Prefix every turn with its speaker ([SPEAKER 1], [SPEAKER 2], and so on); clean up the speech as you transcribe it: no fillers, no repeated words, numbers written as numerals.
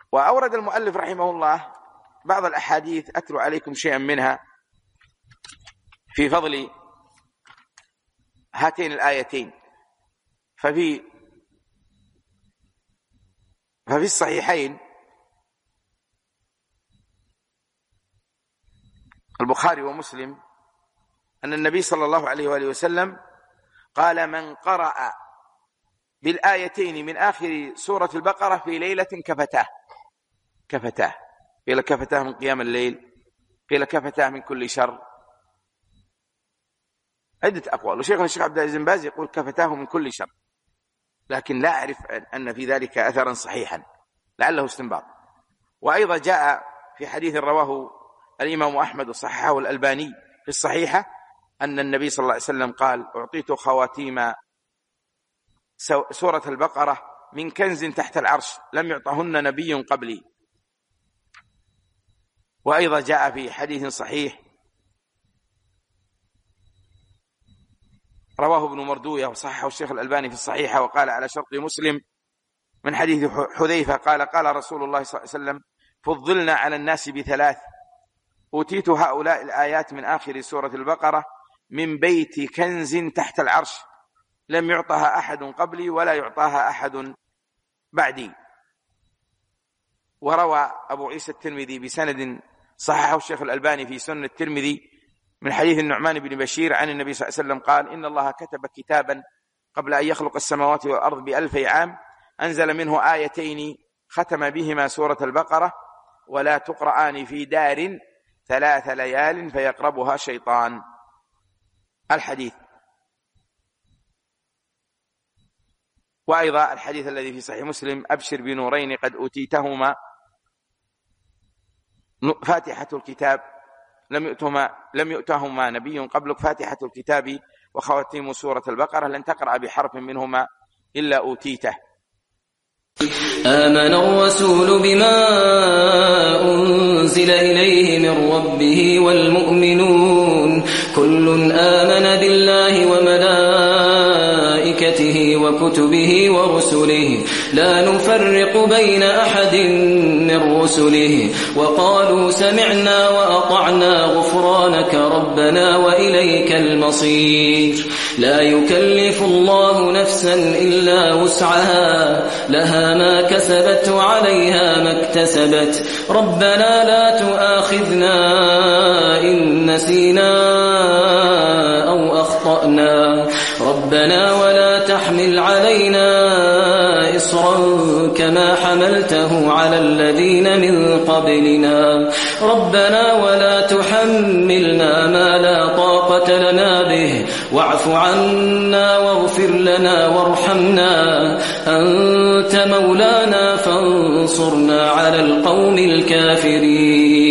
[SPEAKER 1] وأورد المؤلف رحمه الله بعض الأحاديث أتلو عليكم شيئا منها في فضل هاتين الآيتين. ففي الصحيحين البخاري ومسلم أن النبي صلى الله عليه وآله وسلم قال: من قرأ بالآيتين من آخر سورة البقرة في ليلة كفتاه. قيل كفتاه من قيام الليل، قيل كفتاه من كل شر، عدة أقوال. وشيخنا الشيخ عبد العزيز بن باز يقول كفتاه من كل شر، لكن لا أعرف أن في ذلك أثرا صحيحا، لعله استنباط. وأيضا جاء في حديث رواه الإمام أحمد وصححه الألباني في الصحيحة أن النبي صلى الله عليه وسلم قال: أعطيت خواتيم سورة البقرة من كنز تحت العرش لم يعطهن نبي قبلي. وأيضا جاء في حديث صحيح رواه ابن مردوية وصححه الشيخ الألباني في الصحيحة وقال على شرط مسلم من حديث حذيفة قال رسول الله صلى الله عليه وسلم: فضلنا على الناس بثلاث، أوتيت هؤلاء الآيات من آخر سورة البقرة من بيت كنز تحت العرش لم يعطها أحد قبلي ولا يعطاها أحد بعدي. وروى أبو عيسى الترمذي بسند صححه الشيخ الألباني في سنن الترمذي من حديث النعمان بن بشير عن النبي صلى الله عليه وسلم قال: إن الله كتب كتابا قبل أن يخلق السماوات والأرض ب2000 عام أنزل منه آيتين ختم بهما سورة البقرة: ولا تقرآن في دار 3 ليال فيقربها شيطان. الحديث. وأيضا الحديث الذي في صحيح مسلم: أبشر بنورين قد أوتيتهما فاتحة الكتاب لم يؤتهما نبي قبلك، فاتحة الكتاب وخواتيم سورة البقرة، لن تقرأ بحرف منهما إلا أوتيته.
[SPEAKER 2] آمن الرسول بما أنزل إليه من ربه والمؤمنون كل آمن بالله وملائكته وكتبه ورسله لا نفرق بين أحد من رسله وقالوا سمعنا وأطعنا غفرانك ربنا وإليك المصير. لا يكلف الله نفسا إلا وسعها لها ما كسبت وعليها ما اكتسبت ربنا لا تؤاخذنا إن نسينا أو أخطأنا ربنا ولا تحمل علينا إصرا كما حملته على الذين من قبلنا ربنا ولا تحملنا ما لا طاقة لنا به واعف عنا واغفر لنا وارحمنا أنت مولانا فانصرنا على القوم الكافرين.